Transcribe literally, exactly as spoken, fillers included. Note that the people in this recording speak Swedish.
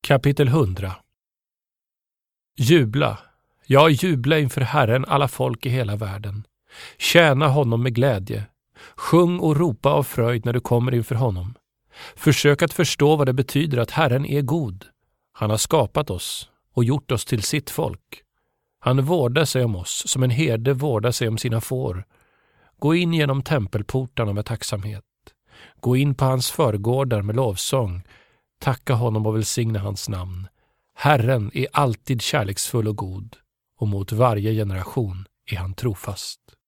Kapitel hundra. Jubla, ja jubla inför Herren alla folk i hela världen. Tjäna honom med glädje. Sjung och ropa av fröjd när du kommer inför honom. Försök att förstå vad det betyder att Herren är god. Han har skapat oss och gjort oss till sitt folk. Han vårdar sig om oss som en herde vårdar sig om sina får. Gå in genom tempelportarna med tacksamhet. Gå in på hans förgårdar med lovsång. Tacka honom och välsigna hans namn. Herren är alltid kärleksfull och god, och mot varje generation är han trofast.